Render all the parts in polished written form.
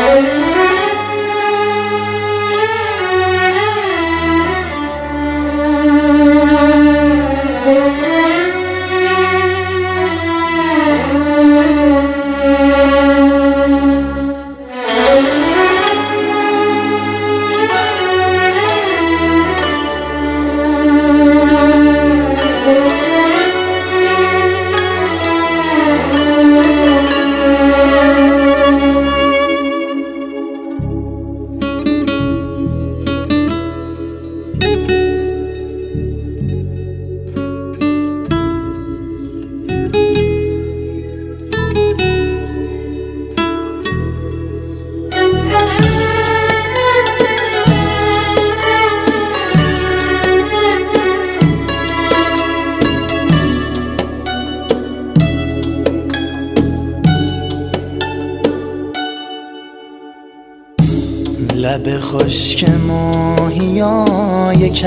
لب خشک ماهیای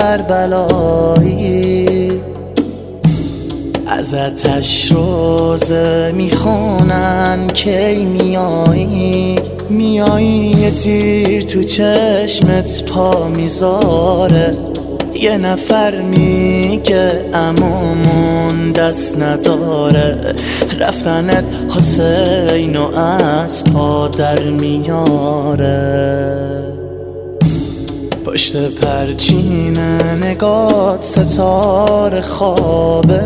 کربلایی از آتش روزه میخونن کی میایی، میایی یه تیر تو چشمت پا میذاره، یه نفر میگه عمومون دست نداره، رفتنت حسینو از پا در میاره. پشت پرچین نگات ستاره خوابه،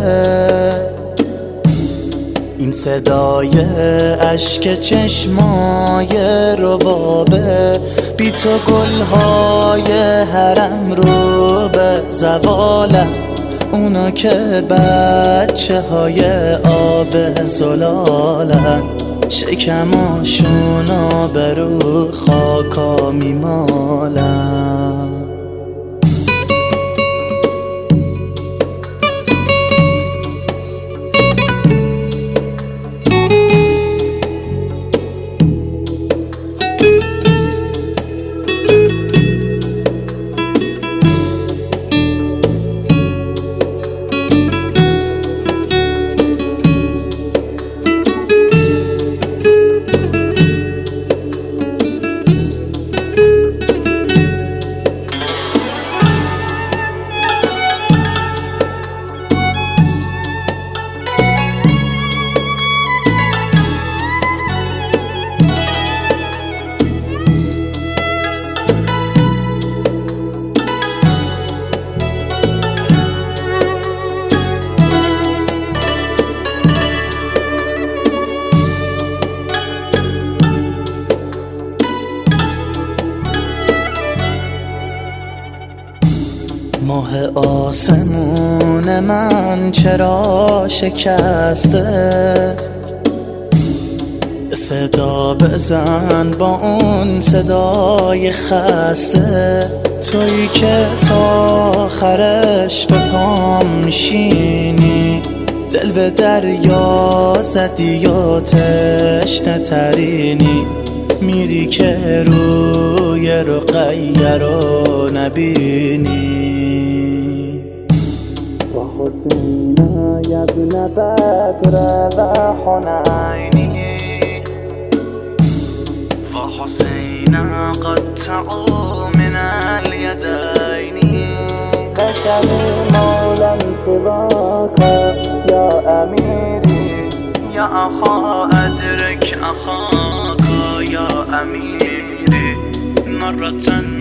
این صدای اشک چشمای ربابه، بی تو گلهای حرم رو به زوالن، اونا که بچه های آب زلالن، شکماشونو به رو خاکا میمالن. ماه آسمون من چرا شکسته، صدا بزن با اون صدای خسته، تویی که تا آخرش به پام میشینی، دل به دریا زدی و تشنه ترینی، میری که روی رقیه رو نبینی. و حسین ابن بدر و حنینی، و حسین قطعوا من الیدین، قسم مولا سواک یا امیری، یا اخا ادرک اخاک یا امیری، مرة